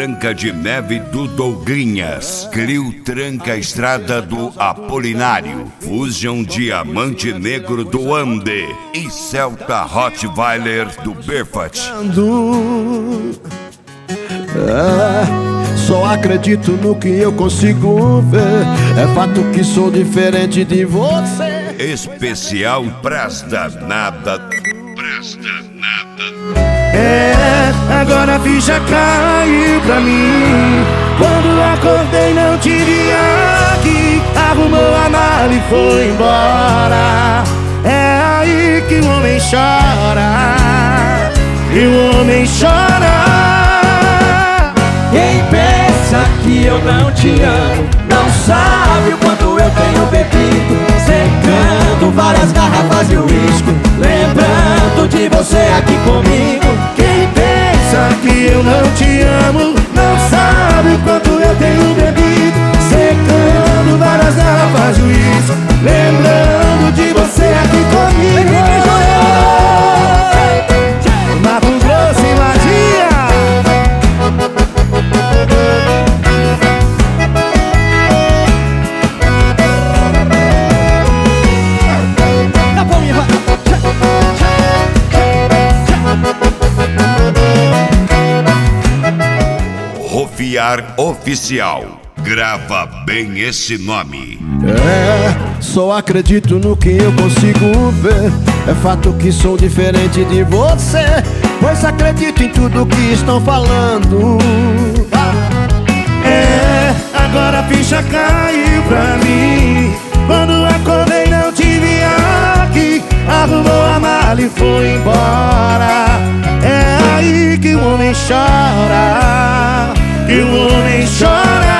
Branca de Neve do Douglinhas, Clio Tranca Estrada do Apolinário, Fusion Diamante Negro do Ande e Celta Rottweiler do Berfat. Só acredito no que eu consigo ver. É fato que sou diferente de você. Especial Pras Danada. Agora a ficha caiu pra mim. Quando acordei não te vi aqui. Arrumou a mala e foi embora. É aí que o homem chora. E o homem chora. Quem pensa que eu não te amo não sabe o quanto eu tenho bebido, secando várias garrafas de uísque, lembrando de você aqui comigo. Quem pensa que eu não te amo não sabe o quanto eu tenho bebido, secando várias garrafas de uísque, lembrando de você aqui comigo. Mato Grosso e Magia. Rofiar Oficial. Grava bem esse nome. Só acredito no que eu consigo ver. É fato que sou diferente de você, pois acredito em tudo que estão falando. Agora a ficha caiu pra mim. Quando acordei não te vi aqui. Arrumou a mala e foi embora. É aí que o homem chora. Que o homem chora.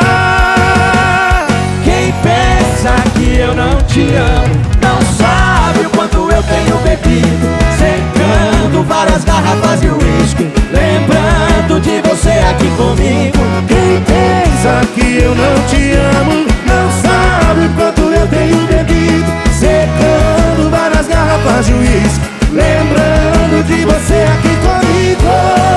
Quem pensa que eu não te amo não sabe o quanto eu tenho bebido, secando várias garrafas de uísque, lembrando de você aqui comigo. Quem pensa que eu não te amo não sabe o quanto eu tenho bebido, secando várias garrafas de uísque, lembrando de você aqui comigo.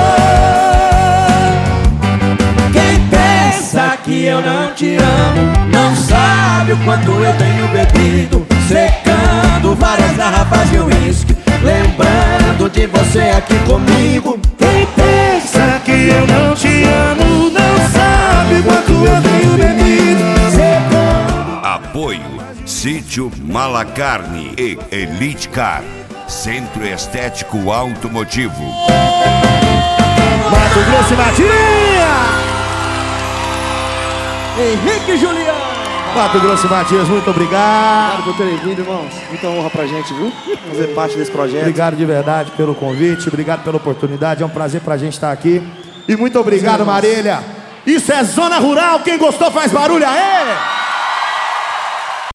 Quem pensa que eu não te amo não sabe o quanto eu tenho bebido, secando várias garrafas de uísque, lembrando de você aqui comigo. Quem pensa que eu não te amo não sabe o quanto eu tenho bebido, secando. Apoio Sítio Malacarne e Elite Car, Centro Estético Automotivo. Mato Grosso e Matias. Henrique Juliano. Mato Grosso e Matias, muito obrigado. Obrigado por terem vindo, irmãos. Muita honra pra gente, viu? Fazer parte desse projeto. Obrigado de verdade pelo convite, obrigado pela oportunidade. É um prazer pra gente estar aqui. E muito obrigado, Marília. Isso é Zona Rural. Quem gostou faz barulho, aê!